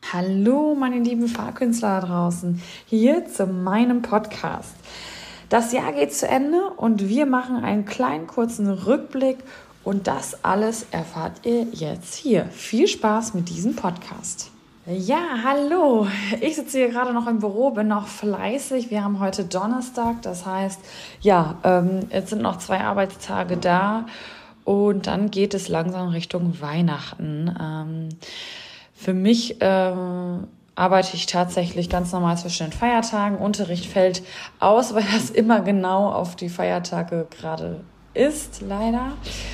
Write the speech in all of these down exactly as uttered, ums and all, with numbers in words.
Hallo meine lieben Fahrkünstler da draußen, hier zu meinem Podcast. Das Jahr geht zu Ende und wir machen einen kleinen kurzen Rückblick und das alles erfahrt ihr jetzt hier. Viel Spaß mit diesem Podcast. Ja, hallo, ich sitze hier gerade noch im Büro, bin noch fleißig. Wir haben heute Donnerstag, das heißt, ja, ähm, jetzt sind noch zwei Arbeitstage da und dann geht es langsam Richtung Weihnachten. Ähm, Für mich ähm, arbeite ich tatsächlich ganz normal zwischen den Feiertagen. Unterricht fällt aus, weil das immer genau auf die Feiertage gerade ist, leider.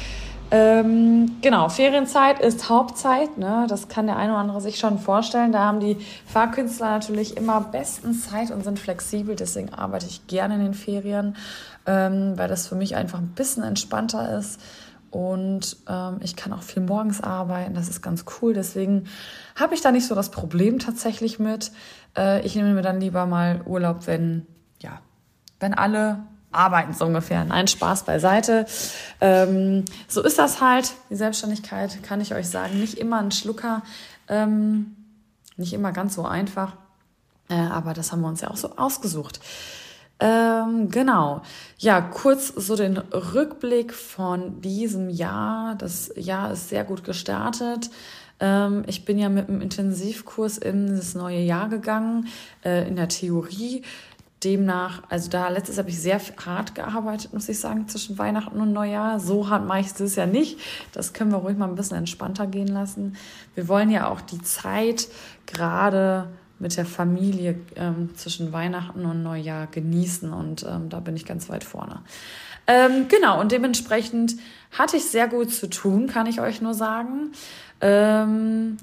Ähm, genau, Ferienzeit ist Hauptzeit, ne? Das kann der eine oder andere sich schon vorstellen. Da haben die Fahrkünstler natürlich immer bestens Zeit und sind flexibel. Deswegen arbeite ich gerne in den Ferien, ähm, weil das für mich einfach ein bisschen entspannter ist. Und ähm, ich kann auch viel morgens arbeiten, das ist ganz cool. Deswegen habe ich da nicht so das Problem tatsächlich mit. Äh, ich nehme mir dann lieber mal Urlaub, wenn, ja, wenn alle arbeiten so ungefähr. Nein, Spaß beiseite. Ähm, so ist das halt. Die Selbstständigkeit, kann ich euch sagen, nicht immer ein Schlucker, ähm, nicht immer ganz so einfach. Äh, aber das haben wir uns ja auch so ausgesucht. Ähm, genau. Ja, kurz so den Rückblick von diesem Jahr. Das Jahr ist sehr gut gestartet. Ähm, ich bin ja mit einem Intensivkurs in das neue Jahr gegangen, äh, in der Theorie. Demnach, also da letztes habe ich sehr hart gearbeitet, muss ich sagen, zwischen Weihnachten und Neujahr. So hart mache ich das ja nicht. Das können wir ruhig mal ein bisschen entspannter gehen lassen. Wir wollen ja auch die Zeit gerade mit der Familie ähm, zwischen Weihnachten und Neujahr genießen und ähm, da bin ich ganz weit vorne. Ähm, genau, und dementsprechend hatte ich sehr gut zu tun, kann ich euch nur sagen. Ähm,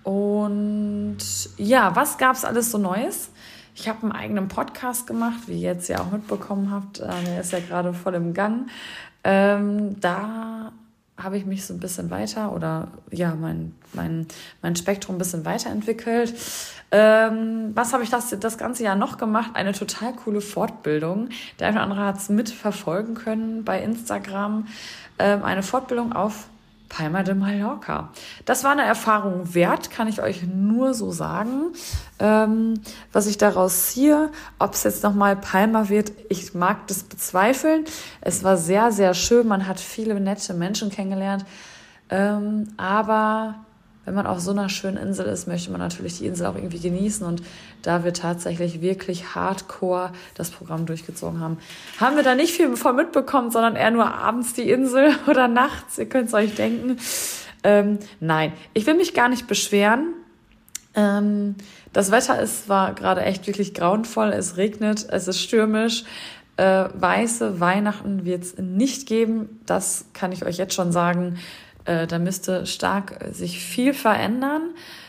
und ja, was gab es alles so Neues? Ich habe einen eigenen Podcast gemacht, wie ihr jetzt ja auch mitbekommen habt. Äh, der ist ja gerade voll im Gang. Ähm, da habe ich mich so ein bisschen weiter oder ja, mein, mein, mein Spektrum ein bisschen weiterentwickelt. Ähm, was habe ich das, das ganze Jahr noch gemacht? Eine total coole Fortbildung. Der eine oder andere hat es mitverfolgen können bei Instagram. Ähm, eine Fortbildung auf Palma de Mallorca. Das war eine Erfahrung wert, kann ich euch nur so sagen. Ähm, was ich daraus ziehe, ob es jetzt nochmal Palma wird, ich mag das bezweifeln. Es war sehr, sehr schön, man hat viele nette Menschen kennengelernt. Ähm, aber wenn man auf so einer schönen Insel ist, möchte man natürlich die Insel auch irgendwie genießen. Und da wir tatsächlich wirklich hardcore das Programm durchgezogen haben, haben wir da nicht viel von mitbekommen, sondern eher nur abends die Insel oder nachts. Ihr könnt es euch denken. Ähm, nein, ich will mich gar nicht beschweren. Ähm, das Wetter ist, war gerade echt wirklich grauenvoll. Es regnet, es ist stürmisch. Äh, weiße Weihnachten wird es nicht geben. Das kann ich euch jetzt schon sagen. Äh, da müsste stark äh, sich viel verändern.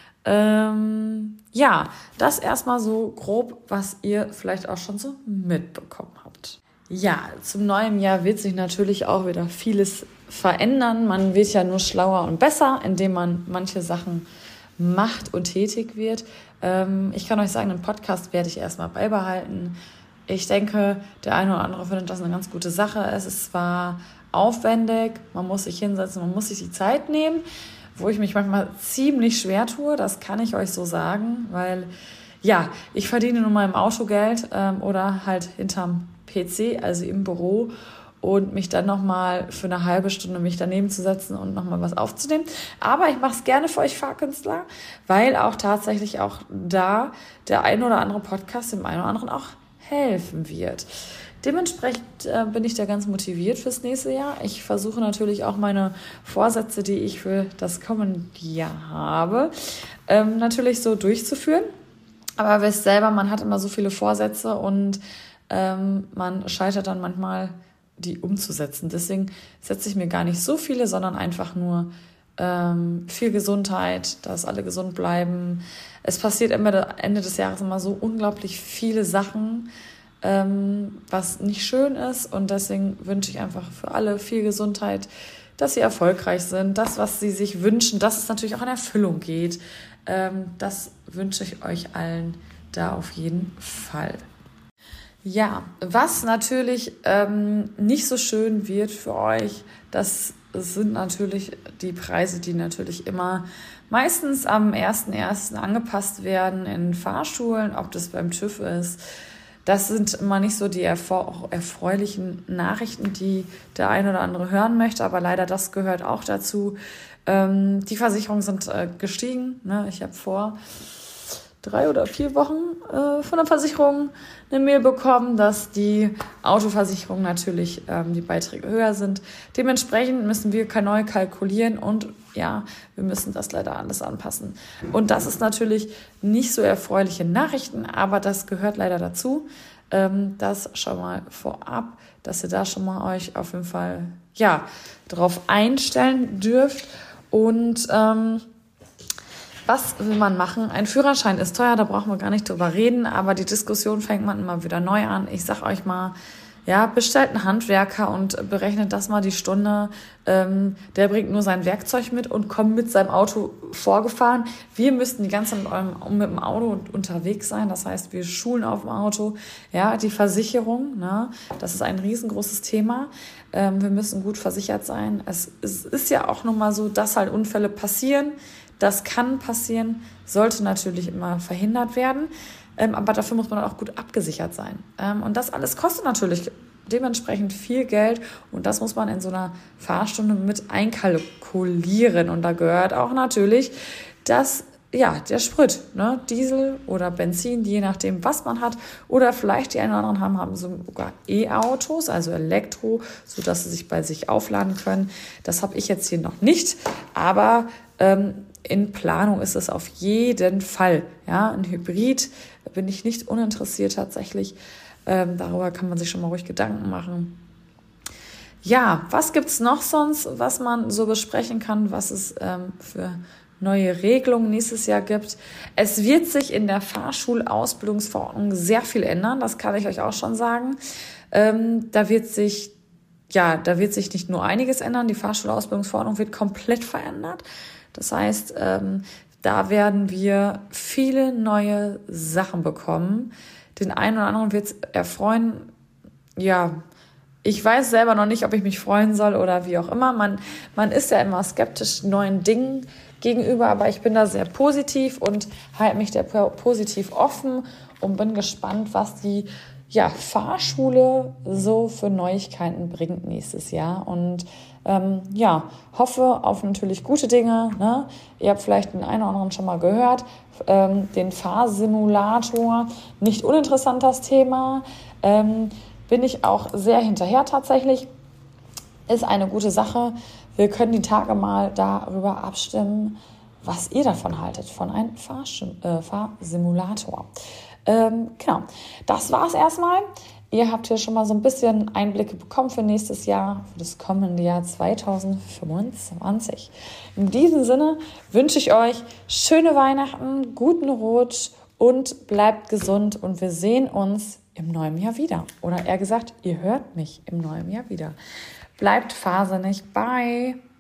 Ähm, ja, das erstmal so grob, was ihr vielleicht auch schon so mitbekommen habt. Ja, zum neuen Jahr wird sich natürlich auch wieder vieles verändern. Man wird ja nur schlauer und besser, indem man manche Sachen macht und tätig wird. Ähm, ich kann euch sagen, den Podcast werde ich erstmal beibehalten. Ich denke, der eine oder andere findet das eine ganz gute Sache. Es ist zwar aufwendig, man muss sich hinsetzen, man muss sich die Zeit nehmen, wo ich mich manchmal ziemlich schwer tue, das kann ich euch so sagen, weil ja, ich verdiene nun mal im Auto Geld ähm, oder halt hinterm P C, also im Büro und mich dann nochmal für eine halbe Stunde mich daneben zu setzen und nochmal was aufzunehmen. Aber ich mache es gerne für euch Fahrkünstler, weil auch tatsächlich auch da der ein oder andere Podcast dem einen oder anderen auch helfen wird. Dementsprechend äh, bin ich da ganz motiviert fürs nächste Jahr. Ich versuche natürlich auch meine Vorsätze, die ich für das kommende Jahr habe, ähm, natürlich so durchzuführen. Aber wisst selber, man hat immer so viele Vorsätze und ähm, man scheitert dann manchmal, die umzusetzen. Deswegen setze ich mir gar nicht so viele, sondern einfach nur ähm, viel Gesundheit, dass alle gesund bleiben. Es passiert immer Ende des Jahres immer so unglaublich viele Sachen, ähm, was nicht schön ist. Und deswegen wünsche ich einfach für alle viel Gesundheit, dass sie erfolgreich sind, das, was sie sich wünschen, dass es natürlich auch in Erfüllung geht. Ähm, das wünsche ich euch allen da auf jeden Fall. Ja, was natürlich ähm, nicht so schön wird für euch, das sind natürlich die Preise, die natürlich immer meistens am ersten ersten angepasst werden in Fahrschulen, ob das beim TÜV ist. Das sind immer nicht so die erfreu- erfreulichen Nachrichten, die der eine oder andere hören möchte, aber leider das gehört auch dazu. Ähm, die Versicherungen sind äh, gestiegen. Ne? Ich habe vor drei oder vier Wochen äh, von der Versicherung eine Mail bekommen, dass die Autoversicherung natürlich ähm, die Beiträge höher sind. Dementsprechend müssen wir neu kalkulieren und ja, wir müssen das leider alles anpassen. Und das ist natürlich nicht so erfreuliche Nachrichten, aber das gehört leider dazu. Ähm, das schon mal vorab, dass ihr da schon mal euch auf jeden Fall ja drauf einstellen dürft. Und ähm, was will man machen? Ein Führerschein ist teuer, da brauchen wir gar nicht drüber reden, aber die Diskussion fängt man immer wieder neu an. Ich sag euch mal, ja, bestellt einen Handwerker und berechnet das mal die Stunde. Ähm, der bringt nur sein Werkzeug mit und kommt mit seinem Auto vorgefahren. Wir müssten die ganze Zeit mit, eurem, mit dem Auto unterwegs sein. Das heißt, wir schulen auf dem Auto. Ja, die Versicherung, ne, das ist ein riesengroßes Thema. Ähm, wir müssen gut versichert sein. Es, es ist ja auch nun mal so, dass halt Unfälle passieren. Das kann passieren, sollte natürlich immer verhindert werden. Ähm, aber dafür muss man auch gut abgesichert sein. Ähm, und das alles kostet natürlich dementsprechend viel Geld. Und das muss man in so einer Fahrstunde mit einkalkulieren. Und da gehört auch natürlich das, ja, der Sprit, ne? Diesel oder Benzin, je nachdem, was man hat. Oder vielleicht die einen oder anderen haben, haben sogar E-Autos, also Elektro, sodass sie sich bei sich aufladen können. Das habe ich jetzt hier noch nicht. Aber ähm, in Planung ist es auf jeden Fall. Ja, ein Hybrid bin ich nicht uninteressiert tatsächlich. Ähm, darüber kann man sich schon mal ruhig Gedanken machen. Ja, was gibt's noch sonst, was man so besprechen kann, was es ähm, für neue Regelungen nächstes Jahr gibt? Es wird sich in der Fahrschulausbildungsverordnung sehr viel ändern, das kann ich euch auch schon sagen. Ähm, da wird sich Ja, da wird sich nicht nur einiges ändern, die Fahrschulausbildungsverordnung wird komplett verändert. Das heißt, ähm, da werden wir viele neue Sachen bekommen. Den einen oder anderen wird es erfreuen. Ja, ich weiß selber noch nicht, ob ich mich freuen soll oder wie auch immer. Man, man ist ja immer skeptisch neuen Dingen gegenüber, aber ich bin da sehr positiv und halte mich da positiv offen und bin gespannt, was die ja, Fahrschule so für Neuigkeiten bringt nächstes Jahr. Und ähm, ja, hoffe auf natürlich gute Dinge. Ne? Ihr habt vielleicht den einen oder anderen schon mal gehört, ähm, den Fahrsimulator. Nicht uninteressantes Thema. Ähm, bin ich auch sehr hinterher tatsächlich. Ist eine gute Sache. Wir können die Tage mal darüber abstimmen, was ihr davon haltet, von einem Fahrsch- äh, Fahrsimulator. Ähm, genau, das war's erstmal. Ihr habt hier schon mal so ein bisschen Einblicke bekommen für nächstes Jahr, für das kommende Jahr zwanzig fünfundzwanzig. In diesem Sinne wünsche ich euch schöne Weihnachten, guten Rutsch und bleibt gesund und wir sehen uns im neuen Jahr wieder. Oder eher gesagt, ihr hört mich im neuen Jahr wieder. Bleibt fahrsinnig. Bye!